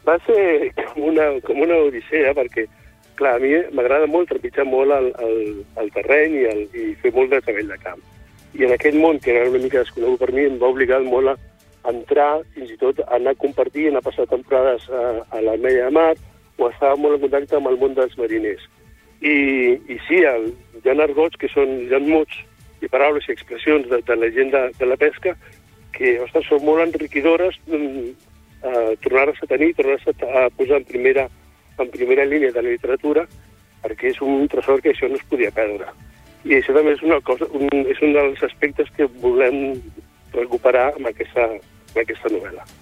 Va ser com una odissea, perquè, clar, a mi m'agrada molt trepitjar molt el terreny i fer molt de treball de camp. I en aquell món, que era una mica desconegut per mi, em va obligar molt a entrar, fins i tot a anar a compartir, a passar temporades a la Meia de Mar, o estava molt en contacte amb el món dels mariners. I sí, hi ha argots que hi ha mots i paraules i expressions de la gent de la pesca que, ostres, són molt enriquidores, tornar-se a tenir, tornar-se a posar en primera línia de la literatura, perquè és un tresor que això no es podia perdre. I això també és és un dels aspectes que volem recuperar amb aquesta novel·la.